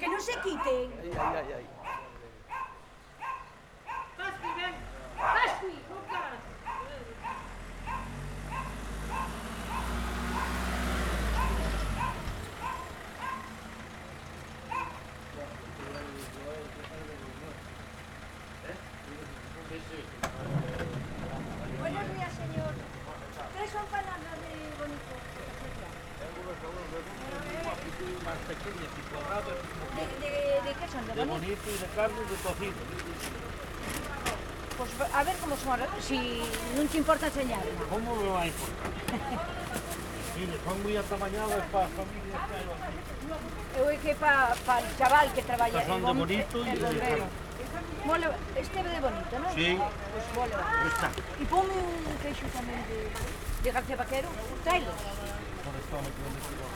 que non se quiten. Ai. Pasqui, ven. Pasqui, Lucas. Buenos días, señor. ¿Tres son palabras de bonito? Más pequeñas y cuadradas. ¿De qué son? ¿De De bonito? bonito y de carne y de cocido. Pues a ver como son, si non te importa enseñarla. ¿Cómo me va a importar? Mire, son muy atamañadas para familias que hay aquí. Eu é que para el chaval que traballa Estas son de bonito y el de bombero. carne. Este é de bonito, non? Sí. Pues vole, va. Pues está. E ponme un queixo tamén de García Vaquero, trailo. Por esto me quedo metido.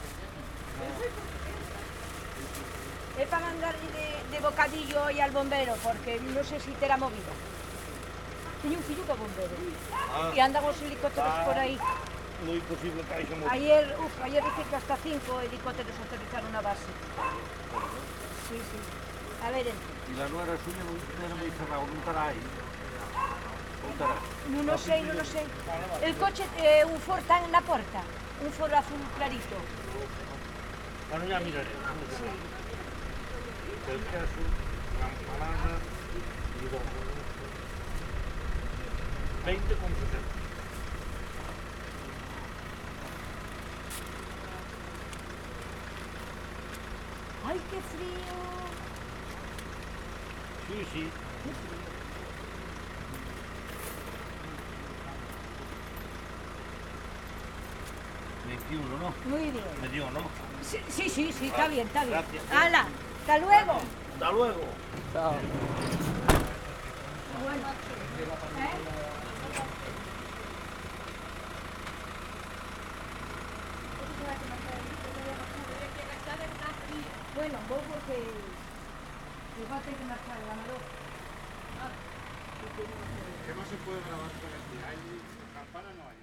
É para mandarle de bocadillo hoy al bombero, porque non sei si terá movida. Teño un fillo que é bombero. E andan os helicópteros por aí. Lo imposible que hay que mover. Ayer dice que hasta 5 helicópteros aterrizaron na base. Sí. A ver, Y la nuera suya no tiene muy cerrado, no estará ahí. No estará. non o sei. El coche, un Ford tan na porta. Un Ford azul clarito. Bueno, ya miraré. Sí. El queso, la empanada y dos. 20,60. Ay, qué frío. Sí. 21, ¿no? Muy bien. Me dio, ¿no? Sí, está bien. Gracias. ¡Hala! ¡Hasta luego! Hasta luego. Chao. Bueno, Bueno, vos porque igual hay que marcar el ganador. Que no se puede grabar con el día. Hay campana, no hay.